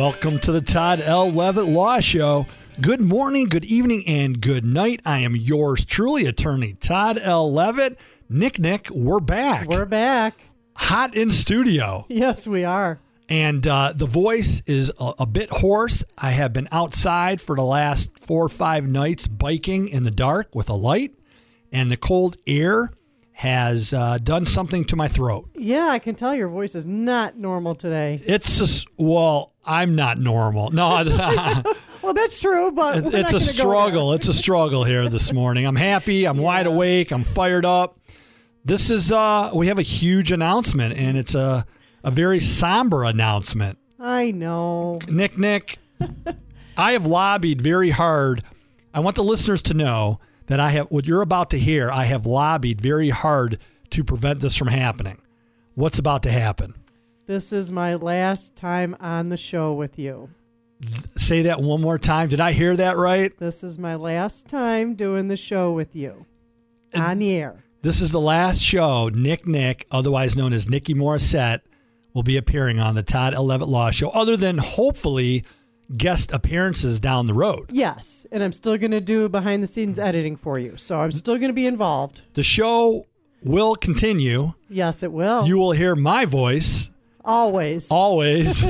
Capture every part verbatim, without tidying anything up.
Welcome to the Todd L. Levitt Law Show. Good morning, good evening, and good night. I am yours truly, attorney Todd L. Levitt. Nick, Nick, we're back. We're back. Hot in studio. Yes, we are. And uh, the voice is a, a bit hoarse. I have been outside for the last four or five nights biking in the dark with a light, and the cold air has uh, done something to my throat. Yeah, I can tell your voice is not normal today. It's just, well, I'm not normal. No, well, that's true, but we're it's not a gonna struggle. go there. It's a struggle here this morning. I'm happy. I'm yeah. wide awake. I'm fired up. This is, uh, we have a huge announcement, and it's a, a very somber announcement. I know. Nick, Nick, I have lobbied very hard. I want the listeners to know that I have, what you're about to hear, I have lobbied very hard to prevent this from happening. What's about to happen? This is my last time on the show with you. Say that one more time. Did I hear that right? This is my last time doing the show with you and on the air. This is the last show Nick Nick, otherwise known as Nikki Morissette, will be appearing on the Todd L. Levitt Law Show, other than hopefully guest appearances down the road. Yes, and I'm still going to do behind-the-scenes editing for you, so I'm still going to be involved. The show will continue. Yes, it will. You will hear my voice. Always. Always.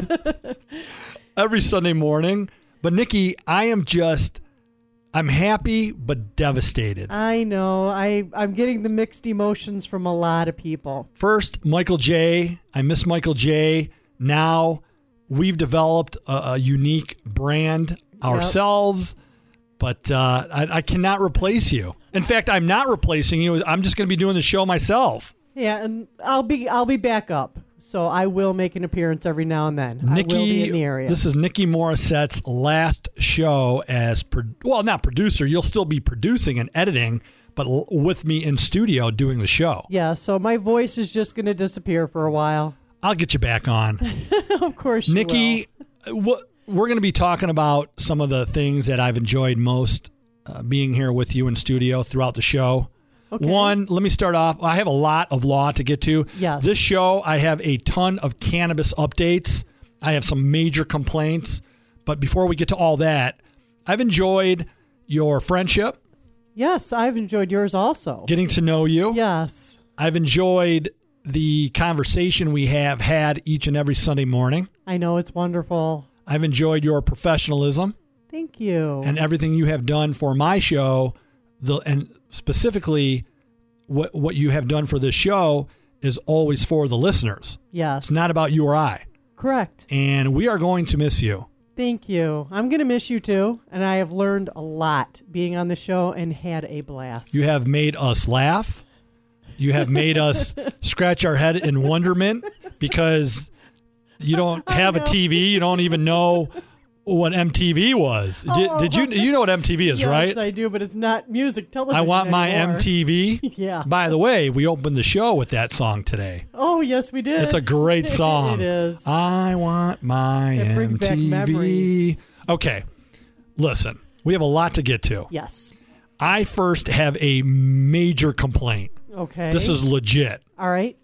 Every Sunday morning. But, Nikki, I am just, I'm happy but devastated. I know. I, I'm getting the mixed emotions from a lot of people. First, Michael J. I miss Michael J. Now, we've developed a, a unique brand ourselves, yep. but uh, I, I cannot replace you. In fact, I'm not replacing you. I'm just going to be doing the show myself. Yeah, and I'll be I'll be back up, so I will make an appearance every now and then. Nikki, I will be in the area. This is Nikki Morissette's last show as pro- well, not producer. You'll still be producing and editing, but l- with me in studio doing the show. Yeah, so my voice is just going to disappear for a while. I'll get you back on. Of course you Nikki, will. w- we're going to be talking about some of the things that I've enjoyed most uh, being here with you in studio throughout the show. Okay. One, let me start off. I have a lot of law to get to. Yes. This show, I have a ton of cannabis updates. I have some major complaints. But before we get to all that, I've enjoyed your friendship. Yes, I've enjoyed yours also. Getting to know you. Yes. I've enjoyed the conversation we have had each and every Sunday morning. I know, it's wonderful. I've enjoyed your professionalism. Thank you. And everything you have done for my show, the and specifically what what you have done for this show is always for the listeners. Yes. It's not about you or I. Correct. And we are going to miss you. Thank you. I'm going to miss you too. And I have learned a lot being on the show and had a blast. You have made us laugh. You have made us scratch our head in wonderment because you don't have a T V. You don't even know what M T V was. Oh, did, did you you know what M T V is, yes, right? Yes, I do, but it's not music television I want my anymore. M T V. Yeah. By the way, we opened the show with that song today. Oh, yes, we did. It's a great song. It is. I want my it brings M T V. back memories. Okay. Listen, we have a lot to get to. Yes. I first have a major complaint. Okay. This is legit. All right.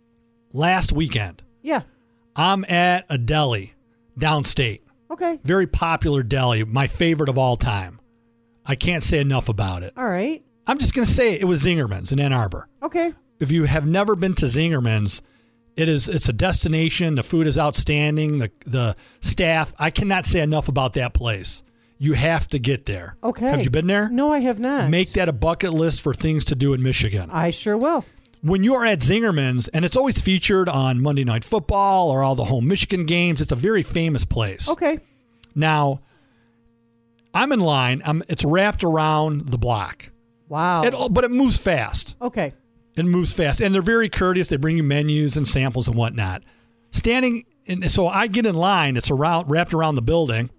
Last weekend, Yeah. I'm at a deli downstate. Okay. Very popular deli, my favorite of all time. I can't say enough about it. All right. I'm just going to say it, it was Zingerman's in Ann Arbor. Okay. If you have never been to Zingerman's, it is it's a destination. The food is outstanding. The the staff, I cannot say enough about that place. You have to get there. Okay. Have you been there? No, I have not. Make that a bucket list for things to do in Michigan. I sure will. When you are at Zingerman's, and it's always featured on Monday Night Football or all the home Michigan games, it's a very famous place. Okay. Now, I'm in line. I'm, it's wrapped around the block. Wow. It, but it moves fast. Okay. It moves fast. And they're very courteous. They bring you menus and samples and whatnot. Standing, in, so I get in line. It's around, wrapped around the building.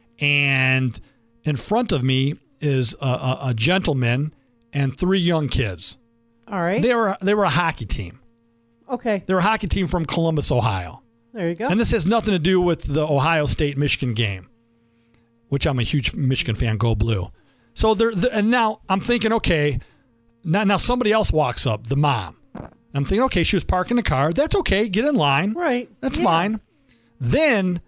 And in front of me is a, a, a gentleman and three young kids. All right. They were they were a hockey team. Okay. They're a hockey team from Columbus, Ohio. There you go. And this has nothing to do with the Ohio State-Michigan game, which I'm a huge Michigan fan. Go Blue. So they're, they're and now I'm thinking, okay, now now somebody else walks up, the mom. I'm thinking, okay, she was parking the car. That's okay. Get in line. Right. That's Yeah. fine. Then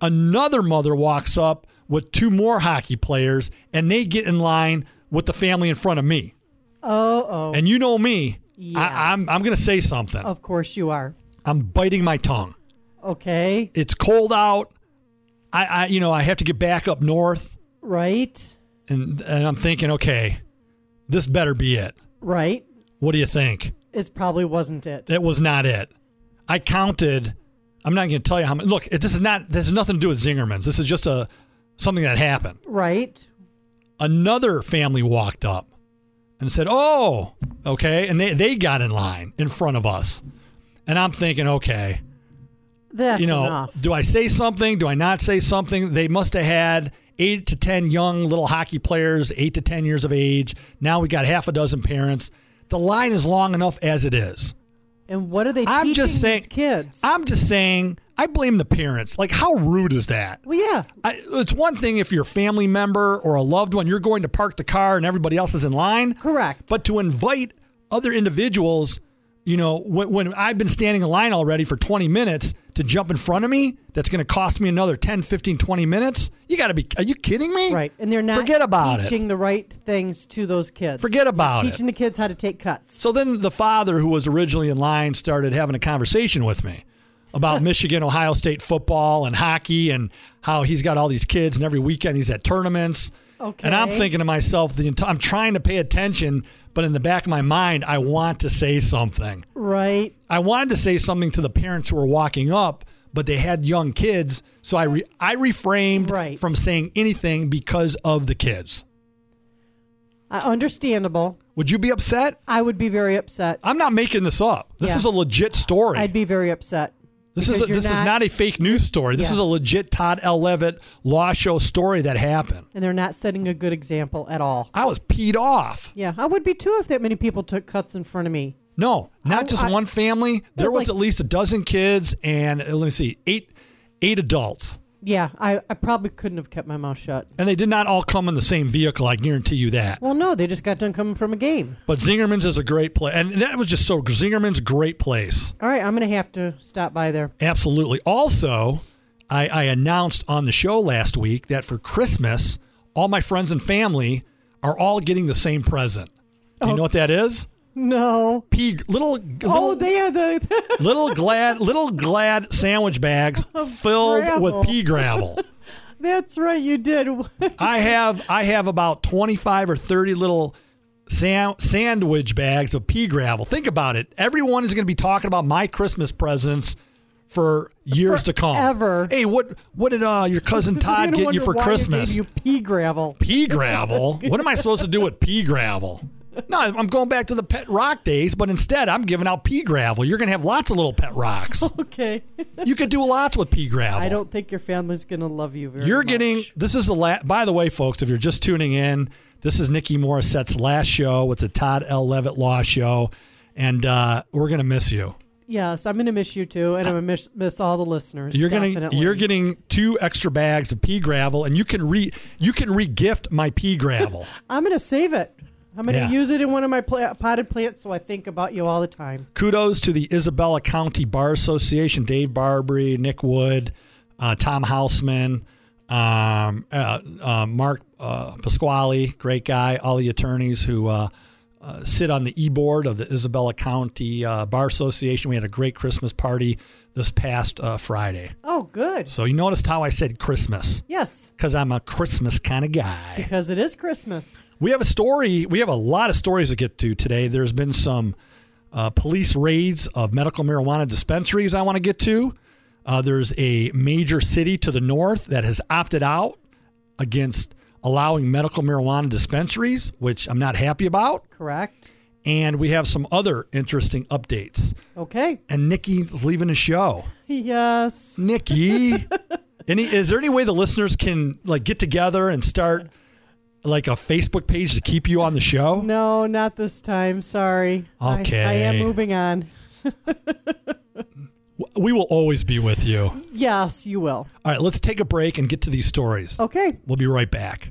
Another mother walks up with two more hockey players, and they get in line with the family in front of me. Oh, oh. And you know me. Yeah. I, I'm I'm going to say something. Of course you are. I'm biting my tongue. Okay. It's cold out. I, I you know, I have to get back up north. Right. And and I'm thinking, okay, this better be it. Right. What do you think? It probably wasn't it. It was not it. I counted. I'm not going to tell you how many. Look, it, this is not. This has nothing to do with Zingerman's. This is just a something that happened. Right. Another family walked up and said, "Oh, okay," and they they got in line in front of us, and I'm thinking, okay, That's you know, enough. do I say something? Do I not say something? They must have had eight to ten young little hockey players, eight to ten years of age. Now we got half a dozen parents. The line is long enough as it is. And what are they I'm teaching just saying, these kids? I'm just saying, I blame the parents. Like, how rude is that? well, yeah. I, it's one thing if you're a family member or a loved one, you're going to park the car and everybody else is in line. Correct. But to invite other individuals, you know, when, when I've been standing in line already for twenty minutes to jump in front of me, that's going to cost me another ten, fifteen, twenty minutes. You got to be, are you kidding me? Right. And they're not Forget about teaching it. the right things to those kids. Forget about They're it. Teaching the kids how to take cuts. So then the father who was originally in line started having a conversation with me about Michigan, Ohio State football and hockey and how he's got all these kids and every weekend he's at tournaments. Okay. And I'm thinking to myself, the ent- I'm trying to pay attention, but in the back of my mind, I want to say something. Right. I wanted to say something to the parents who were walking up, but they had young kids. So I re- I refrained Right. from saying anything because of the kids. Uh, understandable. Would you be upset? I would be very upset. I'm not making this up. This Yeah. is a legit story. I'd be very upset. This is because a, you're this is not a fake news story. This Yeah. is a legit Todd L. Levitt law show story that happened. And they're not setting a good example at all. I was peed off. Yeah, I would be too if that many people took cuts in front of me. No, not I- just I- one family. There was like- at least a dozen kids and uh, let me see, eight eight adults. Yeah, I, I probably couldn't have kept my mouth shut. And they did not all come in the same vehicle. I guarantee you that. Well, no, they just got done coming from a game. But Zingerman's is a great place, and that was just so. Zingerman's a great place. All right, I'm going to have to stop by there. Absolutely. Also, I, I announced on the show last week that for Christmas, all my friends and family are all getting the same present. Do you Oh. know what that is? No. Pea little Oh, little, they are the. little glad little glad sandwich bags filled gravel. with pea gravel. That's right, you did. I have I have about twenty-five or thirty little Sam, sandwich bags of pea gravel. Think about it. Everyone is going to be talking about my Christmas presents for years to come. Forever. Hey, what what did uh, your cousin Todd You're gonna get you wonder for why Christmas? He gave you pea gravel. Pea gravel? What am I supposed to do with pea gravel? No, I'm going back to the pet rock days, but instead I'm giving out pea gravel. You're going to have lots of little pet rocks. Okay. You could do lots with pea gravel. I don't think your family's going to love you very You're much. getting, this is the last, by the way, folks, if you're just tuning in, this is Nikki Morissette's last show with the Todd L. Levitt Law Show, and uh, we're going to miss you. Yes, I'm going to miss you too, and I'm going to miss, miss all the listeners. You're getting definitely. you're getting two extra bags of pea gravel, and you can re you can re-gift my pea gravel. I'm going to save it. I'm going to Yeah. use it in one of my pla- potted plants, so I think about you all the time. Kudos to the Isabella County Bar Association, Dave Barbary, Nick Wood, uh, Tom Hausman, um, uh, uh, Mark uh, Pasquale, great guy, all the attorneys who uh, uh, sit on the e-board of the Isabella County uh, Bar Association. We had a great Christmas party this past uh, Friday. Oh, good. So you noticed how I said Christmas, Yes, because I'm a Christmas kind of guy. because it is Christmas. We have a story. We have a lot of stories to get to today. There's been some uh, police raids of medical marijuana dispensaries I want to get to. Uh, there's a major city to the north that has opted out against allowing medical marijuana dispensaries, which I'm not happy about. Correct. And we have some other interesting updates. Okay. And Nikki's leaving the show. Yes. Nikki, any is there any way the listeners can like get together and start like a Facebook page to keep you on the show? No, not this time. Sorry. I- Okay. I, am moving on. We will always be with you. Yes, you will. All right, let's take a break and get to these stories. Okay. We'll be right back.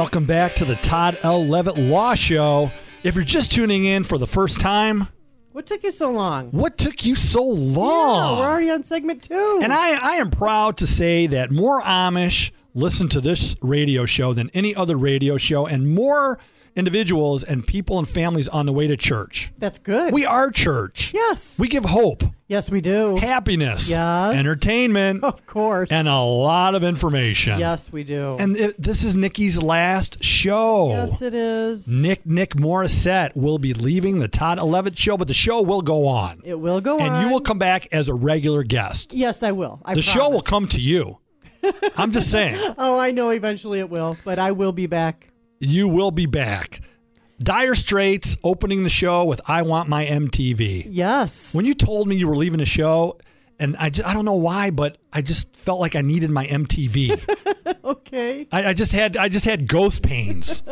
Welcome back to the Todd L. Levitt Law Show. If you're just tuning in for the first time, What took you so long? what took you so long? Yeah, we're already on segment two. And I, I am proud to say that more Amish listen to this radio show than any other radio show, and more individuals and people and families on the way to church. That's good. We are church. Yes. We give hope, yes, we do. happiness, Yes. entertainment, Of course. and a lot of information. Yes, we do. And it, this is Nikki's last show. yes, it is. Nick Nick Morissette will be leaving the Todd Levitt Show, but the show will go on. It will go And on. you will come back as a regular guest. Yes, I will. I The show will promise. come to you. I'm just saying. Oh, I know eventually it will, but I will be back. You will be back. Dire Straits opening the show with I Want My M T V. Yes. When you told me you were leaving the show, and I, just, I don't know why, but I just felt like I needed my M T V. Okay. I, I just had I just had ghost pains.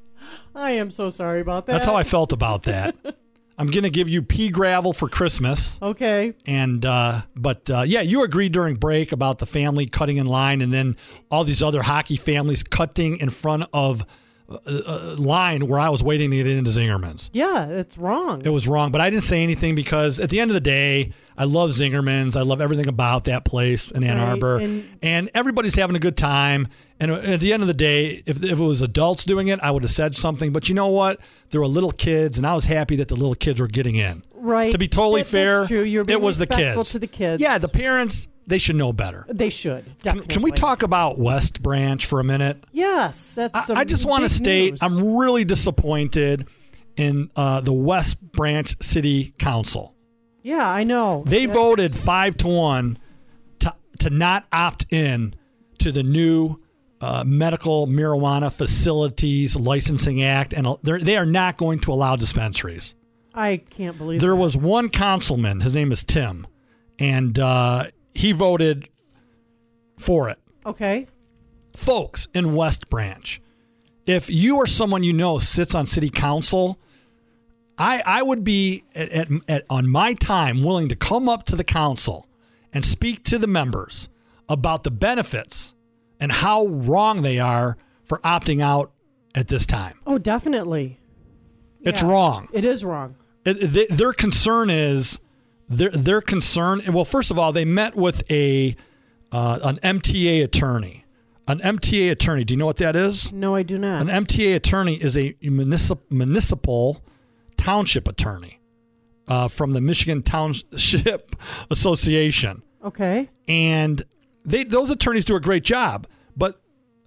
I am so sorry about that. That's how I felt about that. I'm gonna give you pea gravel for Christmas. Okay. And uh, but uh, yeah, you agreed during break about the family cutting in line, and then all these other hockey families cutting in front of a, a line where I was waiting to get into Zingerman's. Yeah, it's wrong. It was wrong, but I didn't say anything because at the end of the day, I love Zingerman's. I love everything about that place in Ann Right, Arbor, and- and everybody's having a good time. And at the end of the day, if, if it was adults doing it, I would have said something. But you know what? There were little kids, and I was happy that the little kids were getting in. Right. To be totally That- fair, that's true. You're being it was the respectful kids. to the kids. Yeah, the parents, they should know better. They should. Can, Definitely. can we talk about West Branch for a minute? Yes, that's. I, some I just want to big state news. I'm really disappointed in uh, the West Branch City Council. Yeah, I know. They That's- voted five to one to to not opt in to the new uh, medical marijuana facilities licensing act, and they're, they are not going to allow dispensaries. I can't believe There that. was one councilman, his name is Tim, and uh, he voted for it. Okay. Folks in West Branch, if you or someone you know sits on city council, I, I would be at, at, at, on my time willing to come up to the council and speak to the members about the benefits and how wrong they are for opting out at this time. Oh, definitely. It's Yeah. wrong. It is wrong. It, they, their concern is their their concern. Well, first of all, they met with a uh, an M T A attorney. An M T A attorney. Do you know what that is? No, I do not. An M T A attorney is a municipal municipal township attorney uh, from the Michigan Township Association, okay. and they those attorneys do a great job. But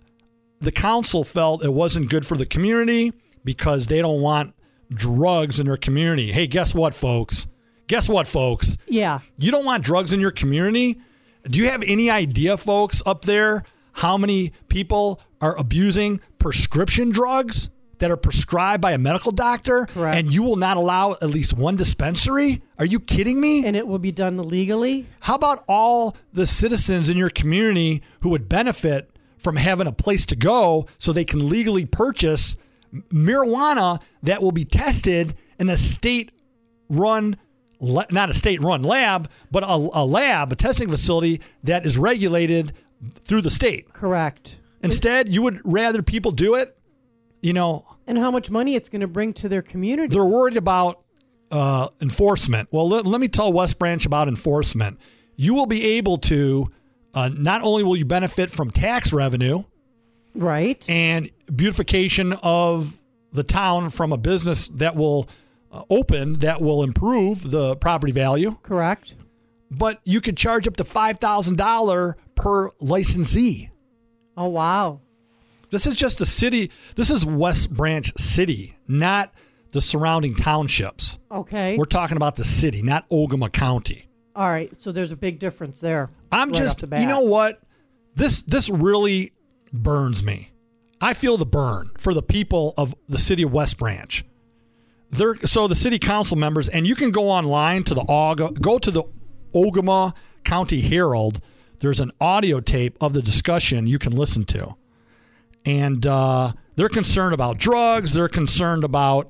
the council felt it wasn't good for the community because they don't want drugs in their community. Hey, guess what, folks? Guess what, folks? Yeah. You don't want drugs in your community? Do you have any idea, folks, up there, how many people are abusing prescription drugs that are prescribed by a medical doctor? Correct. And you will not allow at least one dispensary? Are you kidding me? And it will be done legally. How about all the citizens in your community who would benefit from having a place to go so they can legally purchase marijuana that will be tested in a state-run, not a state-run lab, but a, a lab, a testing facility that is regulated through the state? Correct. Instead, you would rather people do it, you know, And how much money it's going to bring to their community. they're worried about uh, enforcement. Well, let, let me tell West Branch about enforcement. You will be able to, uh, not only will you benefit from tax revenue Right. and beautification of the town from a business that will uh, open, that will improve the property value, Correct. but you could charge up to five thousand dollars per licensee. Oh, wow. This is just the city. This is West Branch City, not the surrounding townships. Okay. We're talking about the city, not Ogama County. All right. So there's a big difference there. I'm right just, off the bat. you know what? This this really burns me. I feel the burn for the people of the city of West Branch. They're, so the city council members, and you can go online to the Oga, go to the Ogama County Herald. There's an audio tape of the discussion you can listen to. And uh, they're concerned about drugs. They're concerned about,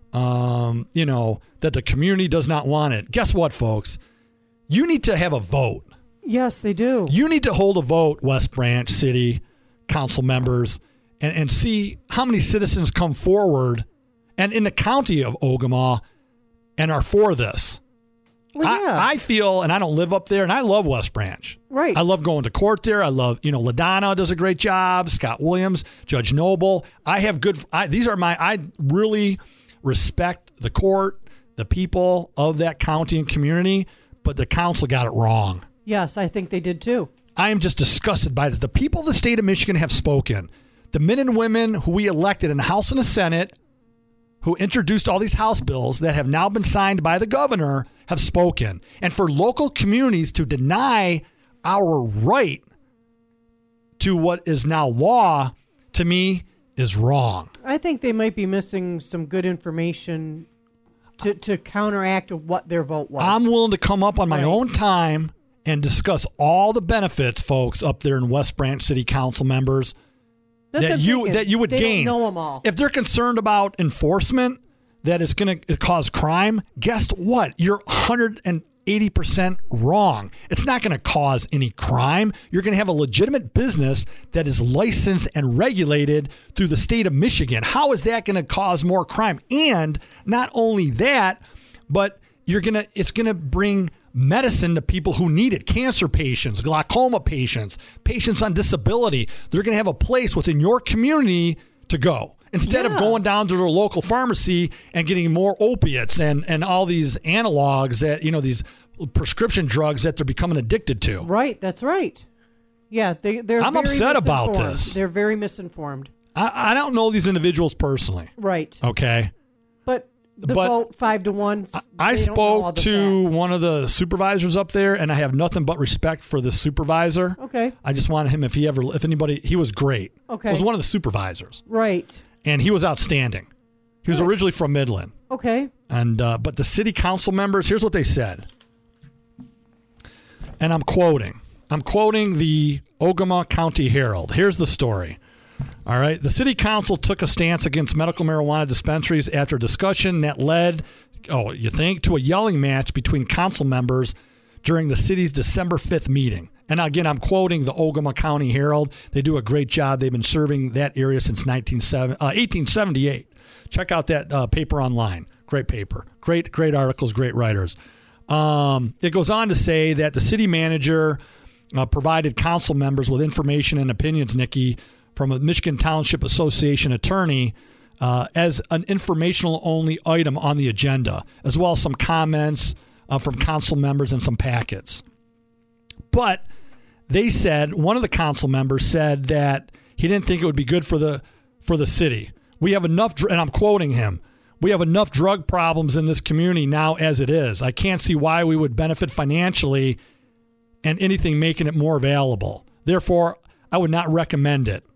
um, you know, that the community does not want it. Guess what, folks? You need to have a vote. Yes, they do. You need to hold a vote, West Branch City Council members. and, and see how many citizens come forward and in the county of Ogemaw and are for this. Well, yeah. I, I feel, and I don't live up there, and I love West Branch. Right. I love going to court there. I love, you know, LaDonna does a great job. Scott Williams, Judge Noble. I have good, I, these are my, I really respect the court, the people of that county and community, but the council got it wrong. Yes, I think they did too. I am just disgusted by this. The people of the state of Michigan have spoken. The men and women who we elected in the House and the Senate, who introduced all these House bills that have now been signed by the governor, have spoken. And for local communities to deny our right to what is now law, to me, is wrong. I think they might be missing some good information to, to counteract what their vote was. I'm willing to come up on my Right. own time and discuss all the benefits, folks, up there in West Branch City Council members, That's what that I'm you thinking. that you would they gain. Don't know them all. If they're concerned about enforcement, that it's going to cause crime, guess what? You're one hundred eighty percent wrong. It's not going to cause any crime. You're going to have a legitimate business that is licensed and regulated through the state of Michigan. How is that going to cause more crime? And not only that, but you're going to it's going to bring medicine to people who need it. Cancer patients, glaucoma patients, patients on disability. They're going to have a place within your community to go. Instead Yeah. of going down to their local pharmacy and getting more opiates and, and all these analogs that, you know, these prescription drugs that they're becoming addicted to. Right, that's right. Yeah, they, they're I'm very upset about misinformed. this. They're very misinformed. I, I don't know these individuals personally. Right. Okay. But the But vote five to one. I they don't know all spoke the to facts. one of the supervisors up there, and I have nothing but respect for this supervisor. Okay. I just wanted him, if he ever, if anybody, he was great. Okay. He was one of the supervisors, Right. and he was outstanding. He was Good. originally from Midland. Okay. And uh, but the city council members, here's what they said. And I'm quoting. I'm quoting the Ogemaw County Herald. Here's the story. All right. The city council took a stance against medical marijuana dispensaries after a discussion that led, oh, you think, to a yelling match between council members during the city's December fifth meeting. And again, I'm quoting the Ogemaw County Herald. They do a great job. They've been serving that area since eighteen seventy-eight. Check out that uh, paper online. Great paper. Great, great articles, great writers. Um, it goes on to say that the city manager uh, provided council members with information and opinions, Nikki, from a Michigan Township Association attorney uh, as an informational only item on the agenda, as well as some comments uh, from council members and some packets. But they said, one of the council members said that he didn't think it would be good for the for the city. We have enough, dr- and I'm quoting him, we have enough drug problems in this community now as it is. I can't see why we would benefit financially and anything making it more available. Therefore, I would not recommend it.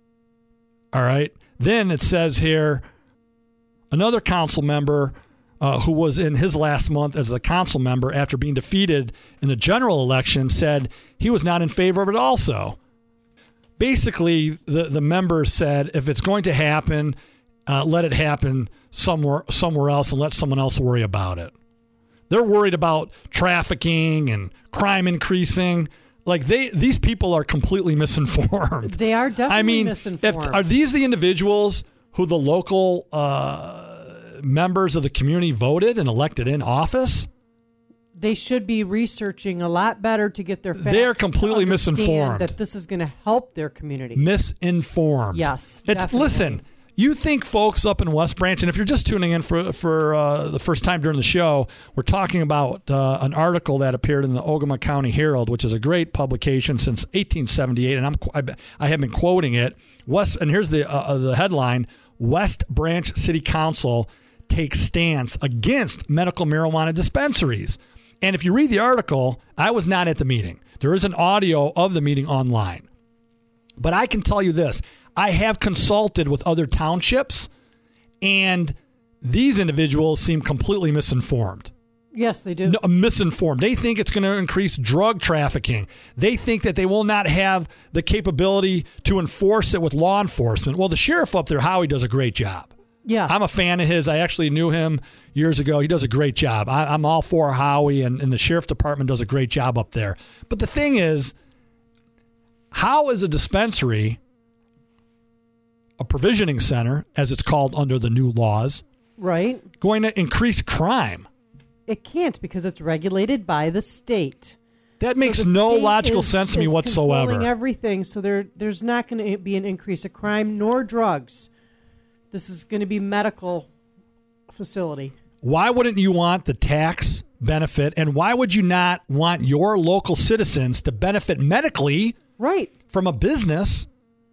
All right. Then it says here, another council member uh, who was in his last month as a council member after being defeated in the general election said he was not in favor of it also. Basically, the, the members said, if it's going to happen, uh, let it happen somewhere somewhere else and let someone else worry about it. They're worried about trafficking and crime increasing. Like they, these people are completely misinformed. They are definitely I mean, misinformed. if, are these the individuals who the local uh, members of the community voted and elected in office? They should be researching a lot better to get their facts. They're completely to understand misinformed. That this is going to help their community. Misinformed. Yes, It's definitely. listen. You think folks up in West Branch, and if you're just tuning in for for uh, the first time during the show, we're talking about uh, an article that appeared in the Ogemaw County Herald, which is a great publication since eighteen seventy-eight, and I'm I, I have been quoting it. West, and here's the uh, the headline: West Branch City Council takes stance against medical marijuana dispensaries. And if you read the article, I was not at the meeting. There is an audio of the meeting online. But I can tell you this. I have consulted with other townships, and these individuals seem completely misinformed. Yes, they do. No, misinformed. They think it's going to increase drug trafficking. They think that they will not have the capability to enforce it with law enforcement. Well, the sheriff up there, Howie, does a great job. Yes. I'm a fan of his. I actually knew him years ago. He does a great job. I, I'm all for Howie, and, and the sheriff department does a great job up there. But the thing is, how is a dispensary a provisioning center, as it's called under the new laws, Right. going to increase crime? It can't because it's regulated by the state. That So makes the no state logical is- sense to me is whatsoever. controlling everything, so there there's not going to be an increase of crime nor drugs. This is going to be medical facility. Why wouldn't you want the tax benefit, and why would you not want your local citizens to benefit medically Right. from a business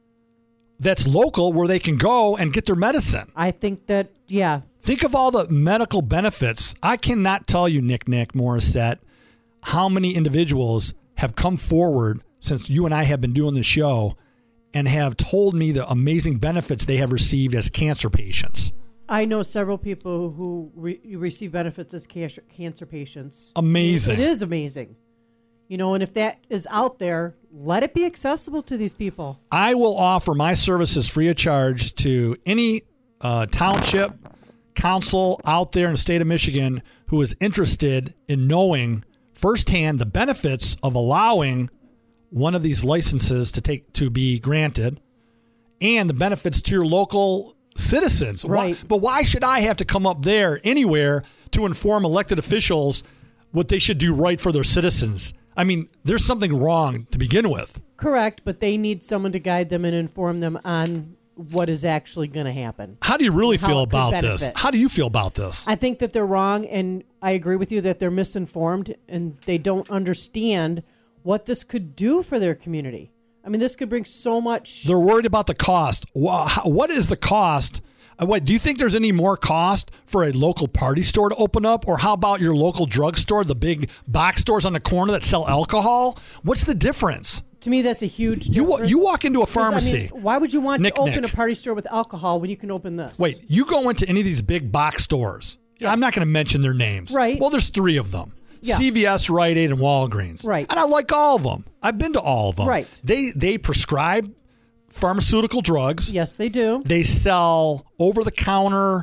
that's local where they can go and get their medicine? I think that yeah. Think of all the medical benefits. I cannot tell you, Nick Nick Morissette, how many individuals have come forward since you and I have been doing the show and have told me the amazing benefits they have received as cancer patients. I know several people who re- receive benefits as cancer cancer patients. Amazing. It is amazing. You know, and if that is out there, let it be accessible to these people. I will offer my services free of charge to any uh, township council out there in the state of Michigan who is interested in knowing firsthand the benefits of allowing one of these licenses to take to be granted and the benefits to your local citizens. Right. Why, but why should I have to come up there anywhere to inform elected officials what they should do right for their citizens? I mean, there's something wrong to begin with. Correct, but they need someone to guide them and inform them on what is actually going to happen. How do you really How feel it could about this? benefit. How do you feel about this? I think that they're wrong, and I agree with you that they're misinformed and they don't understand what this could do for their community. I mean, this could bring so much. They're worried about the cost. Wha- how- What is the cost? Uh, Wait, do you think there's any more cost for a local party store to open up? Or how about your local drugstore, the big box stores on the corner that sell alcohol? What's the difference? To me, that's a huge You wa- difference. you walk into a 'Cause, I mean, pharmacy. why would you want Nick, to open Nick. a party store with alcohol when you can open this? Wait, you go into any of these big box stores. Yes. I'm not going to mention their names. Right. Well, there's three of them. Yeah. C V S, Rite Aid, and Walgreens. Right. And I like all of them. I've been to all of them. Right. They they prescribe pharmaceutical drugs. Yes, they do. They sell over the counter,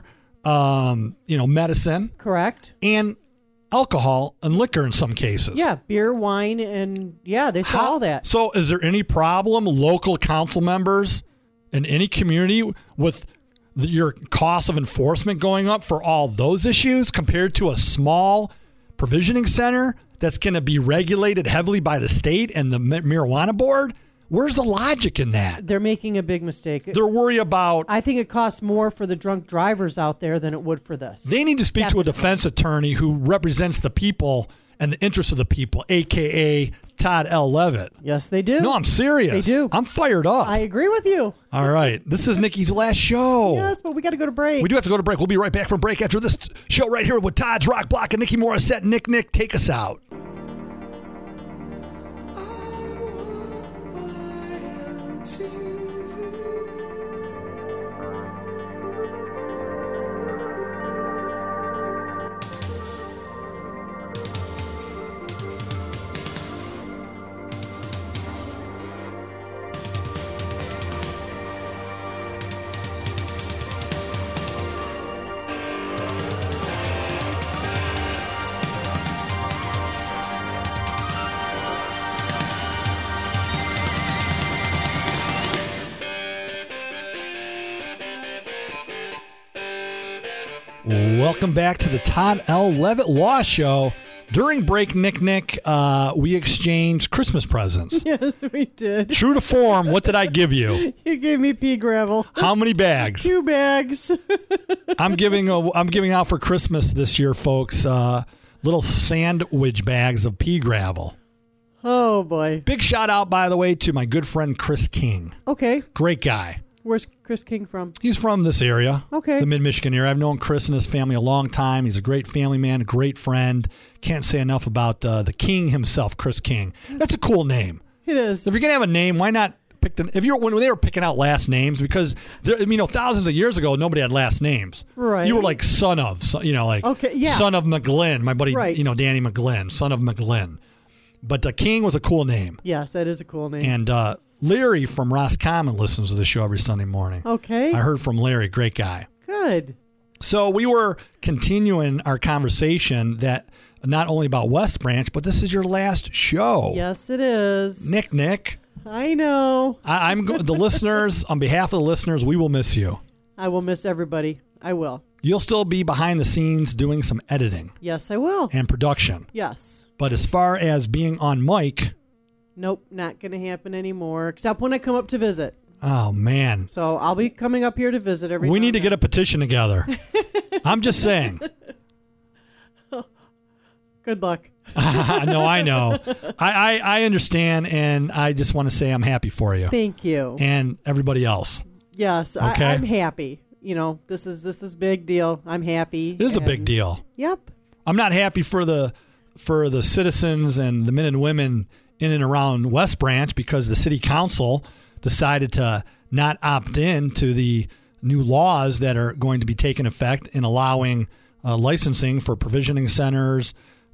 um, you know, medicine Correct. and alcohol and liquor in some cases. Yeah, beer, wine, and yeah, they sell How- all that. So, is there any problem, local council members in any community, with the, your cost of enforcement going up for all those issues compared to a small provisioning center that's going to be regulated heavily by the state and the ma- marijuana board? Where's the logic in that? They're making a big mistake. They're worried about. I think it costs more for the drunk drivers out there than it would for this. They need to speak Definitely. to a defense attorney who represents the people and the interests of the people, a k a. Todd L. Levitt. Yes, they do. No, I'm serious. They do. I'm fired up. I agree with you. All right. This is Nikki's last show. Yes, but we got to go to break. We do have to go to break. We'll be right back from break after this show right here with Todd's Rock Block and Nikki Morissette. Nick, Nick, take us out. Welcome back to the Todd L. Levitt Law Show. During break, Nick, Nick, uh, we exchanged Christmas presents. Yes, we did. True to form, what did I give you? You gave me pea gravel. How many bags? Two bags. I'm giving a, I'm giving out for Christmas this year, folks, uh, little sandwich bags of pea gravel. Oh, boy. Big shout out, by the way, to my good friend Chris King. Okay. Great guy. Where's Chris King from? He's from this area, Okay. the mid-Michigan area. I've known Chris and his family a long time. He's a great family man, a great friend. Can't say enough about uh, the King himself, Chris King. That's a cool name. It is. If you're gonna have a name, why not pick the? If you're when they were picking out last names, because there, you know thousands of years ago nobody had last names. Right. You were like son of, so- you know, like Okay, yeah. son of McGlynn. My buddy, Right. you know, Danny McGlynn, son of McGlynn. But uh, King was a cool name, Yes, that is a cool name. and uh, Larry from Roscommon listens to the show every Sunday morning. Okay. I heard from Larry, great guy. Good. So we were continuing our conversation that not only about West Branch, but this is your last show. Yes, it is. Nick, Nick, I know. I, I'm go- the listeners, on behalf of the listeners, we will miss you. I will miss everybody. I will. You'll still be behind the scenes doing some editing Yes, I will. and production. Yes. But as far as being on mic, Nope, not going to happen anymore, except when I come up to visit. oh, man. So I'll be coming up here to visit every We now need to and get a then. petition together. I'm just saying. Good luck. No, I know. I, I, I understand, and I just want to say I'm happy for you Thank you. and everybody else. Yes, Okay. I, I'm happy. You know, this is this is big deal. I'm happy. It is a big and- deal. Yep. I'm not happy for the for the citizens and the men and women in and around West Branch because the city council decided to not opt in to the new laws that are going to be taking effect in allowing uh, licensing for provisioning centers,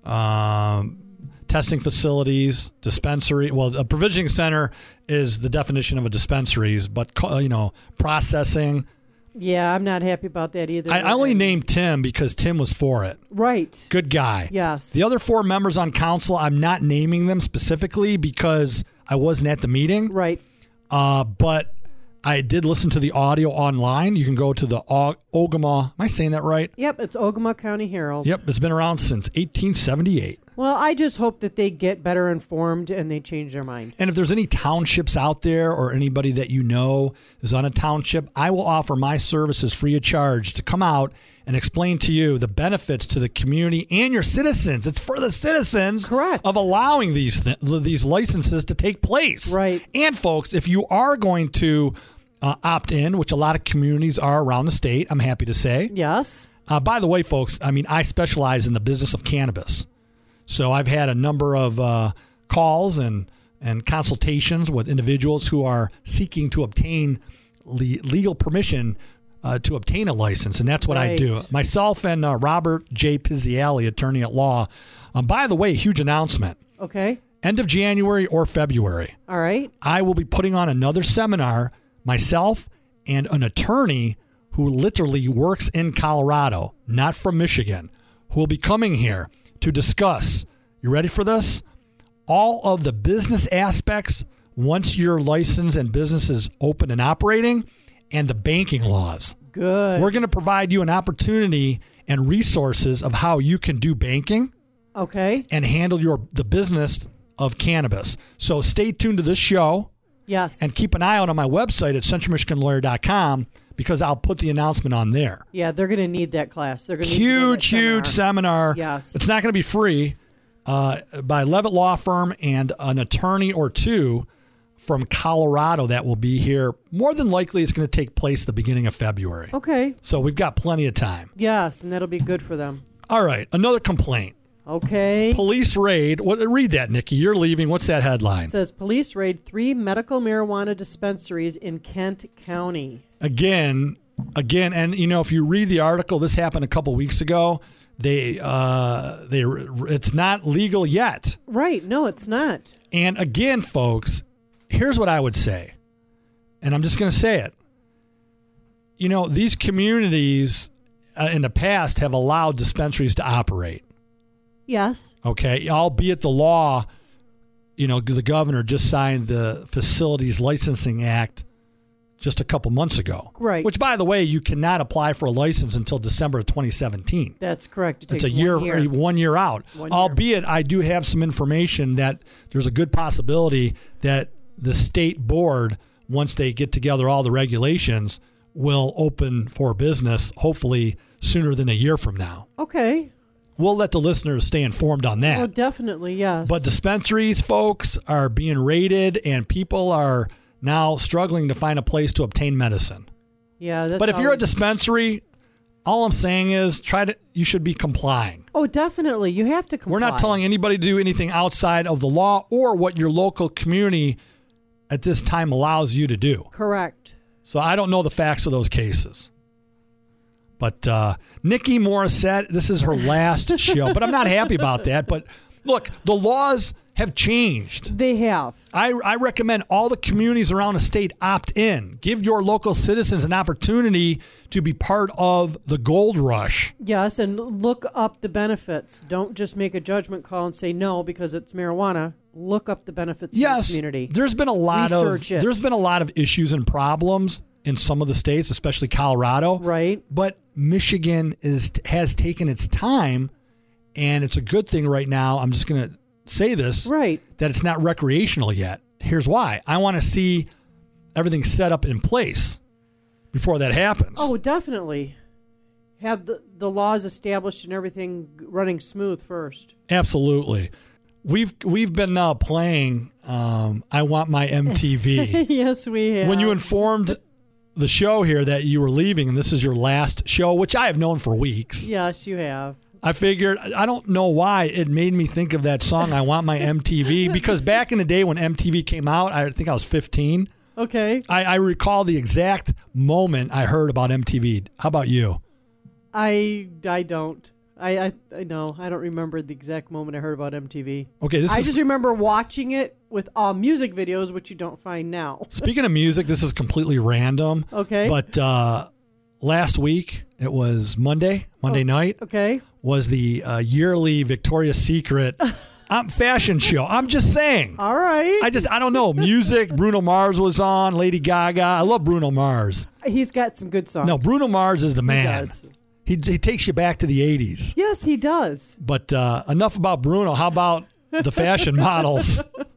um, testing facilities, dispensary. Well, a provisioning center is the definition of a dispensaries, but co- you know, processing. Yeah, I'm not happy about that either. I, I only And- named Tim because Tim was for it. Right. Good guy. Yes. The other four members on council, I'm not naming them specifically because I wasn't at the meeting. Right. Uh, but I did listen to the audio online. You can go to the o- Ogama. Am I saying that right? Yep, it's Ogama County Herald. Yep, it's been around since eighteen seventy-eight. Well, I just hope that they get better informed and they change their mind. And if there's any townships out there or anybody that you know is on a township, I will offer my services free of charge to come out and explain to you the benefits to the community and your citizens. It's for the citizens Correct. of allowing these th- these licenses to take place. Right. And folks, if you are going to uh, opt in, which a lot of communities are around the state, I'm happy to say. Yes. Uh, by the way, folks, I mean, I specialize in the business of cannabis. So I've had a number of uh, calls and, and consultations with individuals who are seeking to obtain le- legal permission uh, to obtain a license, and that's what I do. Right. Myself and uh, Robert J. Pizziali, attorney at law. Um, by the way, huge announcement. Okay. End of January or February, All right. I will be putting on another seminar, myself and an attorney who literally works in Colorado, not from Michigan, who will be coming here to discuss, you ready for this? All of the business aspects once your license and business is open and operating, and the banking laws. Good. We're going to provide you an opportunity and resources of how you can do banking Okay. and handle your the business of cannabis. So stay tuned to this show. Yes. And keep an eye out on my website at central michigan lawyer dot com because I'll put the announcement on there. yeah, they're going to need that class. They're going to Huge, huge seminar. Yes. It's not going to be free. Uh, by Levitt Law Firm and an attorney or two from Colorado that will be here. More than likely, it's going to take place at the beginning of February. Okay. So we've got plenty of time. Yes, and that'll be good for them. All right, another complaint. Okay. Police raid. What? Read that, Nikki. You're leaving. What's that headline? It says police raid three medical marijuana dispensaries in Kent County. Again, again, and you know, if you read the article, this happened a couple weeks ago. They, uh, they, it's not legal yet. Right. No, it's not. And again, folks, here's what I would say, and I'm just going to say it. You know, these communities uh, in the past have allowed dispensaries to operate. Yes. Okay, albeit the law, you know, the governor just signed the Facilities Licensing Act just a couple months ago. Right. Which, by the way, you cannot apply for a license until December of twenty seventeen. That's correct. It It's takes a year, one year. one year out. One year. Albeit, I do have some information that there's a good possibility that the state board, once they get together all the regulations, will open for business, hopefully sooner than a year from now. Okay. We'll let the listeners stay informed on that. Oh, definitely. Yes. But dispensaries, folks, are being raided, and people are now struggling to find a place to obtain medicine. yeah. That's But if you're a always- dispensary, all I'm saying is try to. You should be complying. oh, definitely. You have to comply. We're not telling anybody to do anything outside of the law or what your local community at this time allows you to do. Correct. So I don't know the facts of those cases. But uh, Nikki Morissette, this is her last show. But I'm not happy about that. But Look, the laws have changed. They have. I, I recommend all the communities around the state opt in. Give your local citizens an opportunity to be part of the gold rush. Yes, and look up the benefits. Don't just make a judgment call and say no because it's marijuana. Look up the benefits Yes, for the community. There's been a lot Research of it. there's been a lot of issues and problems in some of the states, especially Colorado. Right. But Michigan is has taken its time, and it's a good thing right now. I'm just going to say this, Right. that it's not recreational yet. Here's why. I want to see everything set up in place before that happens. Oh, definitely. Have the, the laws established and everything running smooth first. Absolutely. We've we've been uh, playing um, I Want My M T V. Yes, we have. When you informed the show here that you were leaving and this is your last show, which I have known for weeks, Yes, you have. I figured, I don't know why it made me think of that song, I Want My M T V, because back in the day when M T V came out, I think I was fifteen. Okay. I, I recall the exact moment I heard about M T V. How about you? I I don't. I, I I know. I don't remember the exact moment I heard about M T V. Okay, this I is just remember watching it with uh, music videos, which you don't find now. speaking of music, this is completely random. Okay. But uh, last week, it was Monday, Monday Oh. night, Okay. was the uh, yearly Victoria's Secret um, fashion show. I'm just saying. All right. I just, I don't know. Music, Bruno Mars was on, Lady Gaga. I love Bruno Mars. He's got some good songs. No, Bruno Mars is the man. does. He, he takes you back to the eighties. Yes, he does. But uh, enough about Bruno. How about the fashion models?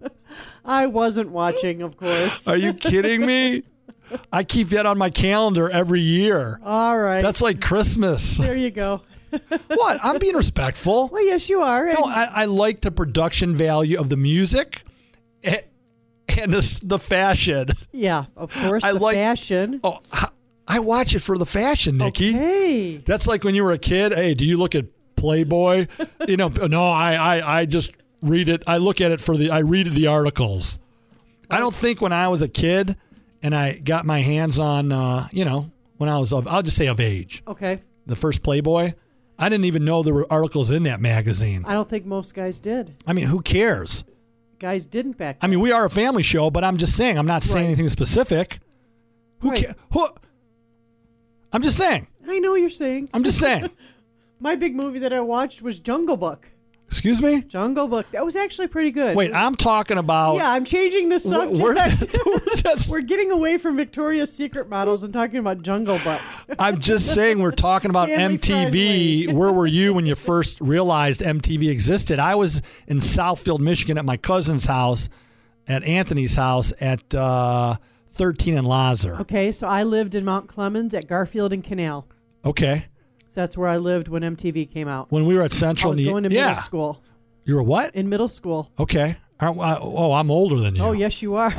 I wasn't watching, of course. Are you kidding me? I keep that on my calendar every year. All right. That's like Christmas. there you go. What? I'm being respectful. Well, yes, you are. No, And I, I like the production value of the music and, and the, the fashion. yeah, of course. I the like- fashion. Oh, I, I watch it for the fashion, Nikki. Hey. That's like when you were a kid. Hey, do you look at Playboy? You know, no, I, I, I just read it. I look at it for the, I read the articles. I don't think when I was a kid and I got my hands on, uh, you know, when I was of, I'll just say of age, Okay. the first Playboy, I didn't even know there were articles in that magazine. I don't think most guys did. I mean, who cares? Guys didn't back I mean, we are a family show, but I'm just saying, I'm not saying Right. anything specific. Who Right. ca- Who? I'm just saying. I know what you're saying. I'm just saying. My big movie that I watched was Jungle Book. Excuse me? Jungle Book. That was actually pretty good. Wait, I'm talking about. Yeah, I'm changing the Wh- subject. where's that- where's that- We're getting away from Victoria's Secret models and talking about Jungle Book. I'm just saying we're talking about Family M T V. friendly. Where were you when you first realized M T V existed? I was in Southfield, Michigan at my cousin's house, at Anthony's house at uh, thirteen and Lazar. Okay, so I lived in Mount Clemens at Garfield and Canal. Okay. So that's where I lived when M T V came out. When we were at I Central. was Ne- going to yeah. middle school. You were what? In middle school. Okay. Aren't, I, oh, I'm older than you. Oh, yes, you are.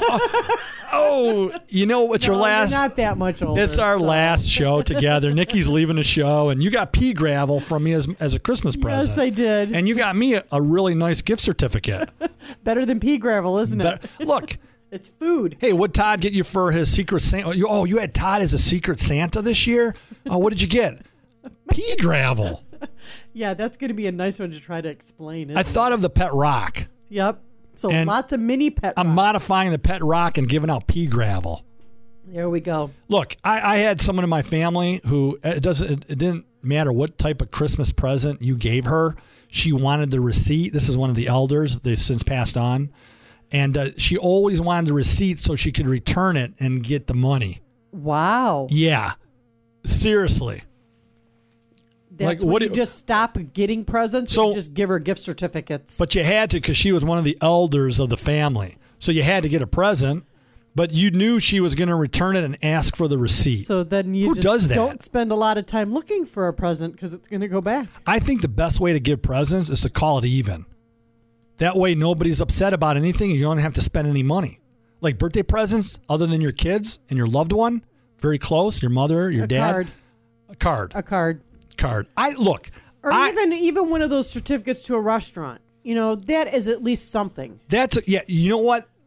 Oh, you know what's your No, last? You're not that much older. It's our so- last show together. Nikki's leaving the show, and you got pea gravel from me as as a Christmas present. Yes, I did. And you got me a, a really nice gift certificate. Better than pea gravel, isn't it? But, look, It's food. hey, what Todd get you for his secret Santa? Oh, you, oh, you had Todd as a secret Santa this year? Oh, what did you get? Pea gravel. Yeah, that's going to be a nice one to try to explain. I isn't thought of the pet rock. it? Yep. So And lots of mini pet. I'm rocks. modifying the pet rock and giving out pea gravel. There we go. Look, I, I had someone in my family who it doesn't. It, it didn't matter what type of Christmas present you gave her. She wanted the receipt. This is one of the elders. They've since passed on, and uh, she always wanted the receipt so she could return it and get the money. Wow. Yeah, seriously. That's like, when what you do- just stop getting presents So- and just give her gift certificates. But you had to because she was one of the elders of the family. So you had to get a present, but you knew she was going to return it and ask for the receipt. so then you Who just does that? don't spend a lot of time looking for a present because it's going to go back. I think the best way to give presents is to call it even. That way nobody's upset about anything and you don't have to spend any money. Like birthday presents, other than your kids and your loved one, very close, your mother, your A dad. card. A card. A card. card. I look. Or I, even even one of those certificates to a restaurant. You know, that is at least something. That's yeah, you know what?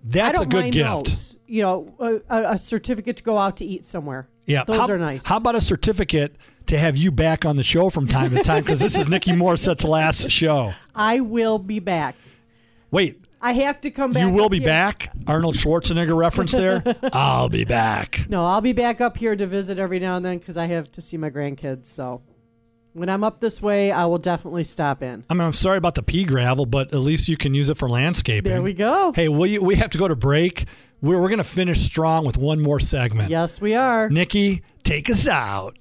That's I don't a good mind gift. Those. You know, a, a certificate to go out to eat somewhere. Yeah, those how, are nice. How about a certificate to have you back on the show from time to time? Because this is Nikki Morissette's last show. I will be back. Wait. I have to come back. You will be here. back? Arnold Schwarzenegger reference there? I'll be back. No, I'll be back up here to visit every now and then because I have to see my grandkids. So when I'm up this way, I will definitely stop in. I mean, I'm sorry about the pea gravel, but at least you can use it for landscaping. There we go. Hey, we, we have to go to break. We're, we're going to finish strong with one more segment. Yes, we are. Nikki, take us out.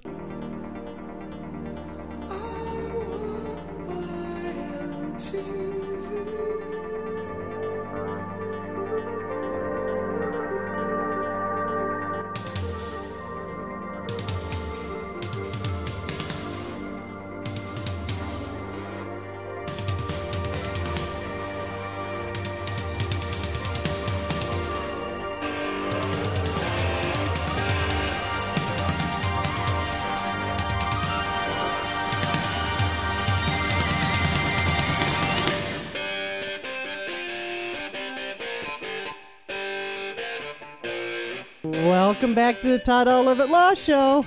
Welcome back to the Todd L. Levitt Law Show.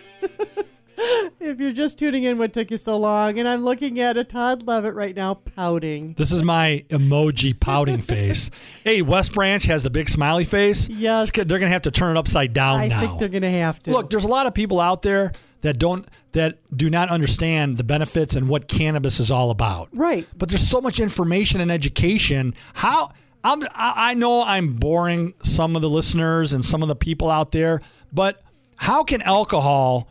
If you're just tuning in, what took you so long? And I'm looking at a Todd Levitt right now pouting. This is my emoji pouting face. Hey, West Branch has the big smiley face. Yes. They're going to have to turn it upside down I now. I think they're going to have to. Look, there's a lot of people out there that don't that do not understand the benefits and what cannabis is all about. Right. But there's so much information and education. How I'm, I know I'm boring some of the listeners and some of the people out there, but how can alcohol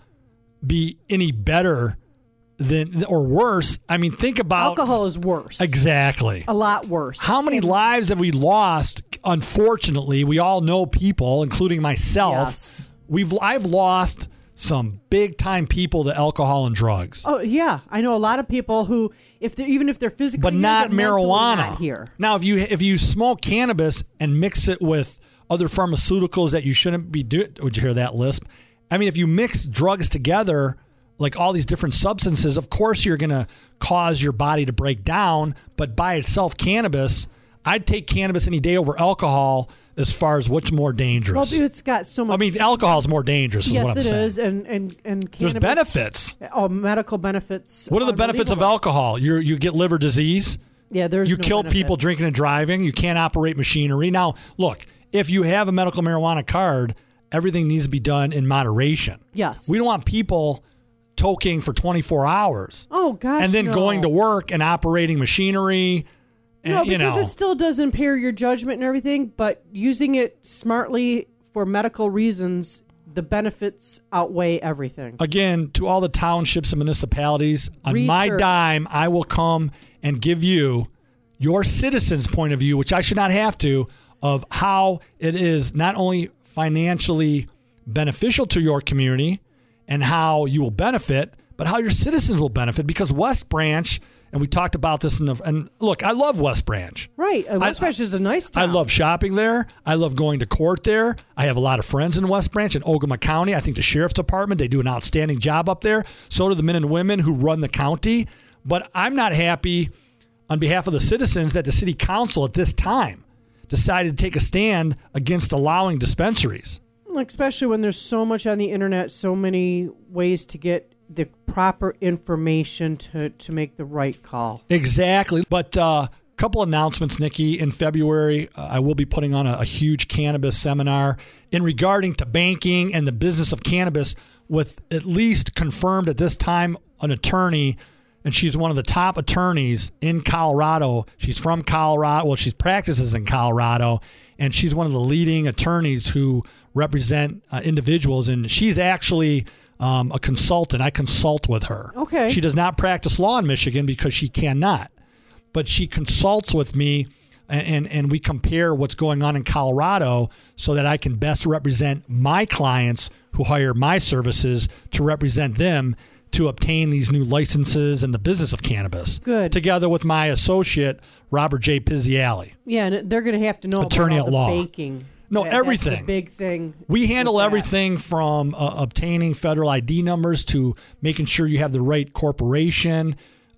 be any better than or worse? I mean, think about alcohol is worse. Exactly. A lot worse. How many and, lives have we lost? Unfortunately, we all know people, including myself. Yes. We've I've lost some big time people to alcohol and drugs. Oh yeah, I know a lot of people who, if they're even if they're physically, but here, not they're mentally marijuana. Not here. Now, if you if you smoke cannabis and mix it with other pharmaceuticals that you shouldn't be doing, would you hear that lisp? I mean, if you mix drugs together, like all these different substances, of course you're going to cause your body to break down. But by itself, cannabis, I'd take cannabis any day over alcohol as far as what's more dangerous. Well, it's got so much. I mean, alcohol is more dangerous. Is yes, what I'm it saying. is, and and and There's cannabis, benefits. Oh, medical benefits. What are the benefits of unbelievable. alcohol? You you get liver disease. Yeah, there's You no kill benefits. people drinking and driving. You can't operate machinery. Now, look, if you have a medical marijuana card, everything needs to be done in moderation. Yes. We don't want people toking for twenty-four hours. Oh gosh. And then no. going to work and operating machinery. And, No, you because know, it still does impair your judgment and everything, but using it smartly for medical reasons, the benefits outweigh everything. again, to all the townships and municipalities, on my Research. dime, I will come and give you your citizens' point of view, which I should not have to, of how it is not only financially beneficial to your community and how you will benefit, but how your citizens will benefit. Because West Branch, and we talked about this in the, and look, I love West Branch. Right. Uh, West I- Branch is a nice I town. love shopping there. I love going to court there. I have a lot of friends in West Branch and Ogama County. I think the sheriff's department, they do an outstanding job up there. So do the men and women who run the county. But I'm not happy on behalf of the citizens that the city council at this time decided to take a stand against allowing dispensaries. Especially when there's so much on the internet, so many ways to get the proper information to, to make the right call. Exactly. But a uh, couple announcements, Nikki. In February, uh, I will be putting on a, a huge cannabis seminar in regarding to banking and the business of cannabis with at least confirmed at this time an attorney, and she's one of the top attorneys in Colorado. She's from Colorado. Well, she practices in Colorado, and she's one of the leading attorneys who represent uh, individuals, and she's actually um, a consultant. I consult with her. Okay. She does not practice law in Michigan because she cannot, but she consults with me, and, and, and we compare what's going on in Colorado so that I can best represent my clients who hire my services to represent them to obtain these new licenses in the business of cannabis. Good. Together with my associate, Robert J. Pizziali. Yeah, and they're going to have to know Attorney about all at the law. banking. No, That- everything. That's the big thing. We handle with that. everything from uh, obtaining federal I D numbers to making sure you have the right corporation,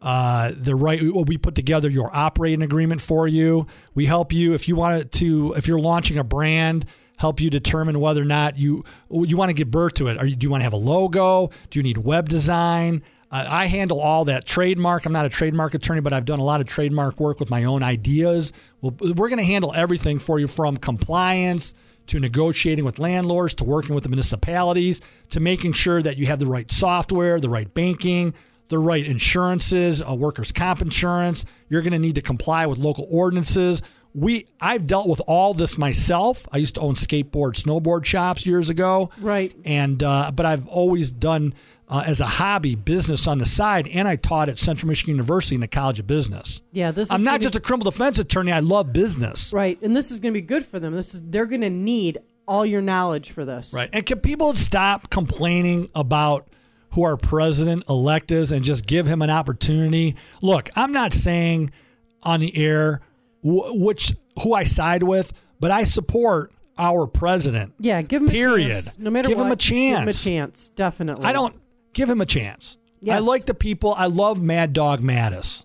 uh, the right. We put together your operating agreement for you. We help you if you want to. If you're launching a brand, help you determine whether or not you you want to give birth to it. Or do you want to have a logo? Do you need web design? Uh, I handle all that trademark. I'm not a trademark attorney, but I've done a lot of trademark work with my own ideas. Well, we're going to handle everything for you, from compliance to negotiating with landlords to working with the municipalities to making sure that you have the right software, the right banking, the right insurances, uh, workers' comp insurance. You're going to need to comply with local ordinances. We I've dealt with all this myself. I used to own skateboard, snowboard shops years ago. Right. And uh, but I've always done uh, as a hobby business on the side, and I taught at Central Michigan University in the College of Business. Yeah, this. I'm is not gonna, just a criminal defense attorney. I love business. Right, and this is going to be good for them. This is they're going to need all your knowledge for this. Right. And can people stop complaining about who our president-elect is and just give him an opportunity? Look, I'm not saying on the air w- which who I side with, but I support our president. Yeah, give him period. a chance. No matter give what, him a chance. Give him a chance, definitely. I don't give him a chance. Yes. I like the people. I love Mad Dog Mattis.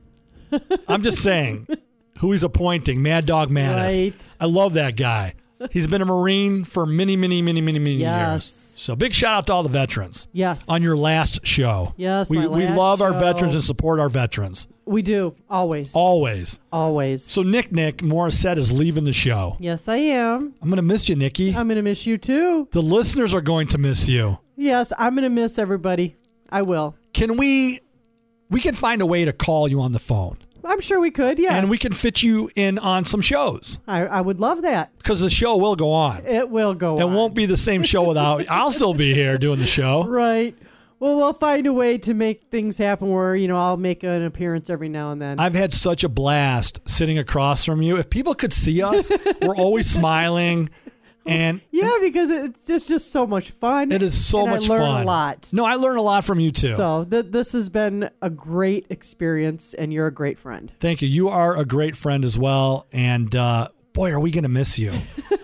I'm just saying who he's appointing, Mad Dog Mattis. Right. I love that guy. He's been a Marine for many, many, many, many, many Yes. years. So big shout out to all the veterans. Yes. On your last show. Yes, We my we last love our show. veterans and support our veterans. We do, always. Always. Always. So Nick Nick Morissette is leaving the show. Yes, I am. I'm gonna miss you, Nikki. I'm going to miss you too. The listeners are going to miss you. Yes, I'm going to miss everybody. I will. Can we we can find a way to call you on the phone. I'm sure we could, yes. And we can fit you in on some shows, I, I would love that. because the show will go on. It will go It on. won't be the same show without. I'll still be here doing the show. Right. Well, we'll find a way to make things happen where, you know, I'll make an appearance every now and then. I've had such a blast sitting across from you. If people could see us, we're always smiling, and yeah, because it's just, just so much fun. it is so and much I learn fun. a lot. No, I learn a lot from you too. So th- this has been a great experience, and you're a great friend. Thank you. You are a great friend as well, and uh, boy, are we going to miss you.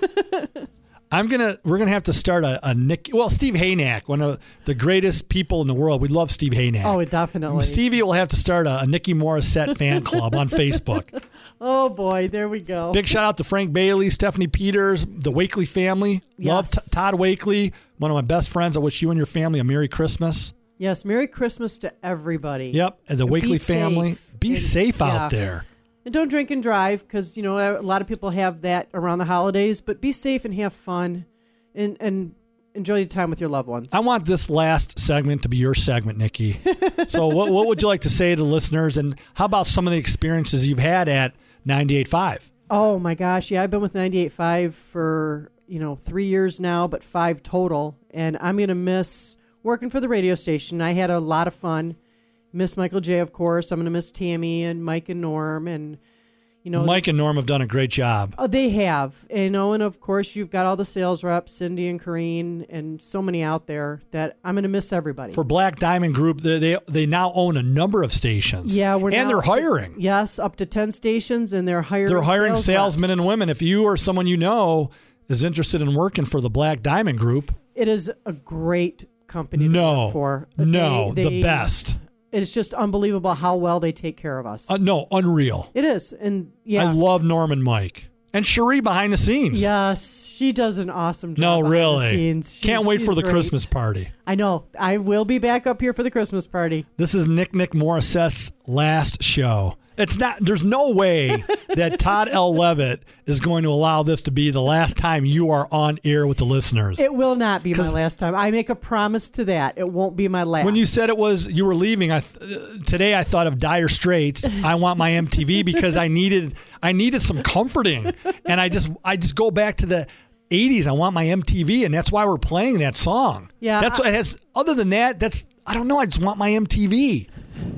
I'm gonna. We're gonna have to start a, a Nick. Well, Steve Haynack, one of the greatest people in the world. We love Steve Haynack. Oh, definitely. Stevie will have to start a, a Nikki Morissette fan club on Facebook. Oh boy, there we go. Big shout out to Frank Bailey, Stephanie Peters, the Wakely family. Love Yes. T- Todd Wakely, one of my best friends. I wish you and your family a Merry Christmas. Yes, Merry Christmas to everybody. Yep, and the And Wakely be family. safe. Be And- safe yeah. out there. And don't drink and drive, because you know a lot of people have that around the holidays. But be safe and have fun, and and enjoy your time with your loved ones. I want this last segment to be your segment, Nikki. So what what would you like to say to listeners, and how about some of the experiences you've had at ninety-eight point five? Oh my gosh, yeah, I've been with ninety-eight point five for, you know, three years now, but five total. And I'm going to miss working for the radio station. I had a lot of fun. Miss Michael J, of course. I'm going to miss Tammy and Mike and Norm. And, you know, Mike and Norm have done a great job. oh, they have. You know, and of course, you've got all the sales reps, Cindy and Corrine, and so many out there that I'm going to miss everybody. For Black Diamond Group, they they, they now own a number of stations. Yeah, we're and now- they're hiring. Yes, up to ten stations, and they're hiring They're hiring sales salesmen reps. and women. If you or someone you know is interested in working for the Black Diamond Group, It is a great company to no, work for. no, They- the they- best. It's just unbelievable how well they take care of us. Uh, no, unreal. It is, and yeah, I love Norm and Mike. And Cherie behind the scenes. yes, she does an awesome job. No, behind really. the scenes. She's- Can't wait she's for the great. Christmas party. I know. I will be back up here for the Christmas party. This is Nick Nick Morissette's last show. It's not. There's no way that Todd L. Levitt is going to allow this to be the last time you are on air with the listeners. It will not be my 'Cause- last time. I make a promise to that. It won't be my last. When you said it was you were leaving, I th- uh, today I thought of Dire Straits. I want my M T V because I needed I needed some comforting, and I just I just go back to the eighties. I want my M T V, and that's why we're playing that song. Yeah, that's I- what it has. Other than that, that's I don't know. I just want my M T V.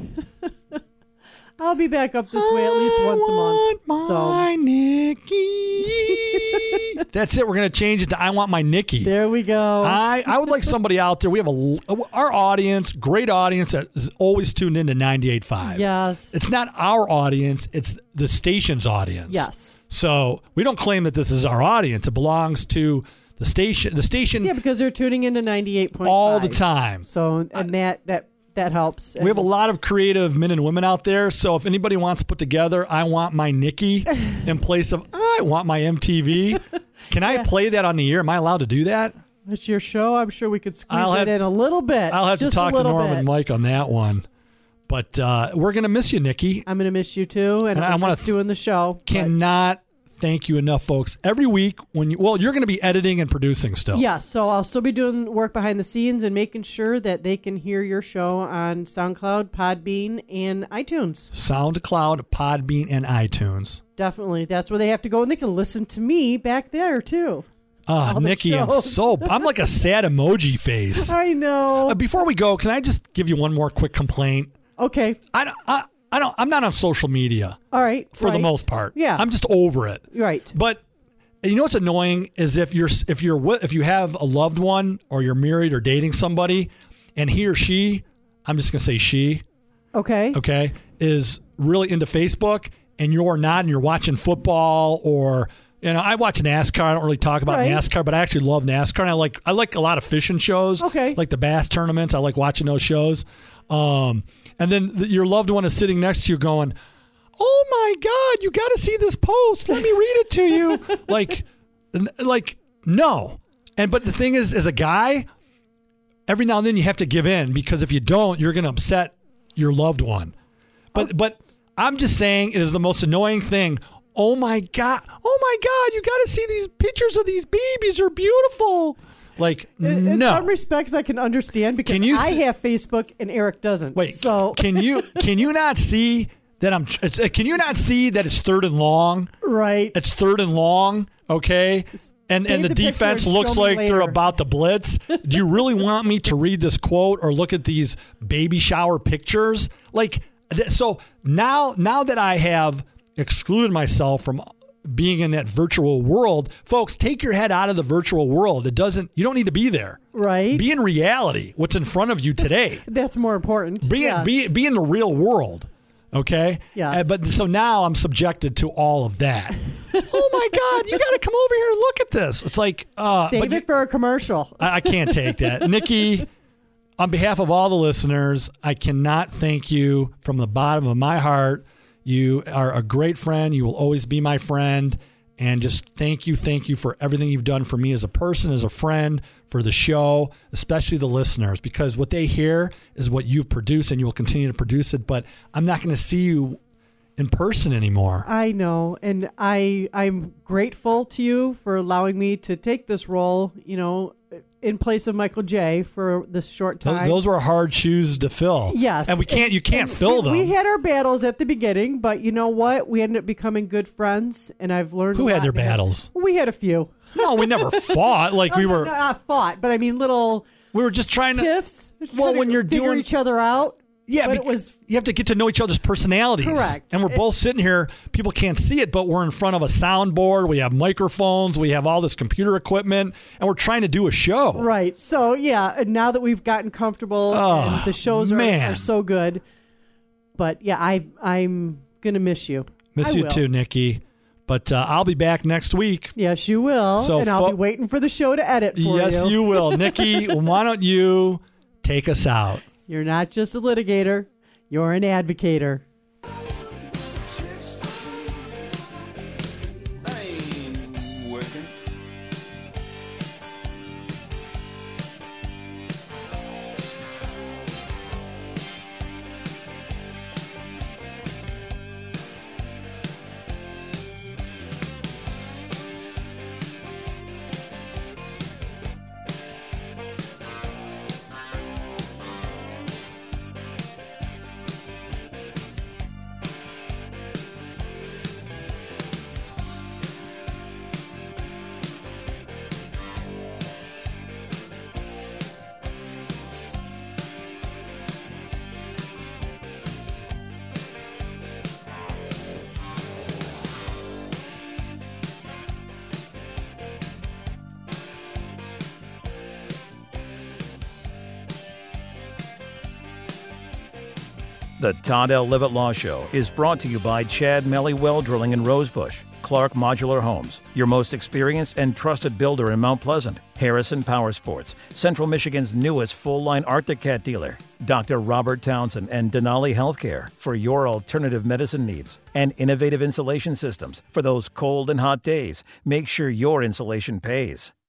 I'll be back up this way at least once a month. My So Nikki. That's it. We're gonna change it to I want my Nikki. there we go. I, I would like somebody out there. We have a our audience, great audience that is always tuned into ninety-eight point five. yes. It's not our audience, it's the station's audience. Yes. So we don't claim that this is our audience. It belongs to the station the station Yeah, because they're tuning into ninety-eight point five all the time. So, and that that that helps. We have a lot of creative men and women out there. So if anybody wants to put together, I want my Nikki in place of I want my M T V. Can I Yeah. play that on the air? Am I allowed to do that? It's your show. I'm sure we could squeeze I'll it have- in a little bit. I'll have to just a talk to little Norm bit. and Mike on that one. But uh, we're going to miss you, Nikki. I'm going to miss you too, and, And I I'm wanna just doing the show. but- Cannot thank you enough, folks. Every week when you, well, you're going to be editing and producing still. Yeah, so I'll still be doing work behind the scenes and making sure that they can hear your show on SoundCloud, Podbean, and iTunes. SoundCloud, Podbean, and iTunes. Definitely. That's where they have to go, and they can listen to me back there, too. Ah, All the Nikki, I'm shows. so I'm like a sad emoji face. I know. Uh, before we go, can I just give you one more quick complaint? Okay. I don't, I, I don't, I'm not on social media All right. for the right. most part. Yeah. I'm just over it. Right. But you know what's annoying is if you're if you're wi- if you have a loved one or you're married or dating somebody, and he or she, I'm just gonna say she, Okay. okay, is really into Facebook, and you're not, and you're watching football or. You know, I watch NASCAR. I don't really talk about Right. NASCAR, but I actually love NASCAR. And I like I like a lot of fishing shows. Okay. Like the bass tournaments. I like watching those shows. Um, and then the, your loved one is sitting next to you going, "Oh my God, you got to see this post. Let me read it to you." like, n- like no. And but the thing is, as a guy, every now and then you have to give in because if you don't, you're going to upset your loved one. But but I'm just saying it is the most annoying thing. Oh my God. Oh my God. You got to see these pictures of these babies. They're beautiful. Like, In, in no. some respects, I can understand because Can you I see- have Facebook and Eric doesn't. Wait, So, can you can you not see that I'm it's, uh, can you not see that it's third and long? right. It's third and long, okay? And Save and the, the picture defense and looks show me like they're later. about to blitz. Do you really want me to read this quote or look at these baby shower pictures? Like th- so now now that I have excluded myself from being in that virtual world, folks, take your head out of the virtual world. It doesn't you don't need to be there. Right. Be in reality. What's in front of you today. That's more important. Be Yes. be be in the real world. Okay? Yes. Uh, but so now I'm subjected to all of that. Oh my God, you got to come over here and look at this. It's like uh Save but it you- for a commercial. I, I can't take that. Nikki, on behalf of all the listeners, I cannot thank you from the bottom of my heart. You are a great friend. You will always be my friend. And just thank you, thank you for everything you've done for me as a person, as a friend, for the show, especially the listeners, because what they hear is what you've produced and you will continue to produce it. But I'm not going to see you in person anymore. I know, and I I'm grateful to you for allowing me to take this role, you know, in place of Michael J for this short Those, time. those were hard shoes to fill. Yes. And we can't, you can't And fill we, them. We had our battles at the beginning, but you know what? We ended up becoming good friends, and I've learned Who a had lot their now. battles? We had a few. No, we never fought. Like we Oh, no, were, no, not fought, but I mean little we were just trying to. tiffs. Well, trying to when you're figure doing- each other out. Yeah, but bec- it was you have to get to know each other's personalities. Correct. And we're It- both sitting here. People can't see it, but we're in front of a soundboard. We have microphones. We have all this computer equipment, and we're trying to do a show. right. So yeah, and now that we've gotten comfortable Oh, and the shows are, man. are so good, but yeah, I I'm gonna miss you. Miss I you will. too, Nikki. But uh, I'll be back next week. Yes, you will. So and I'll fo- be waiting for the show to edit for yes, you. you will, Nikki. Why don't you take us out? You're not just a litigator; you're an advocator. The Todd L. Levitt Law Show is brought to you by Chad Melly Well Drilling in Rosebush, Clark Modular Homes, your most experienced and trusted builder in Mount Pleasant, Harrison Power Sports, Central Michigan's newest full-line Arctic Cat dealer, Doctor Robert Townsend and Denali Healthcare for your alternative medicine needs, and Innovative Insulation Systems for those cold and hot days. Make sure your insulation pays.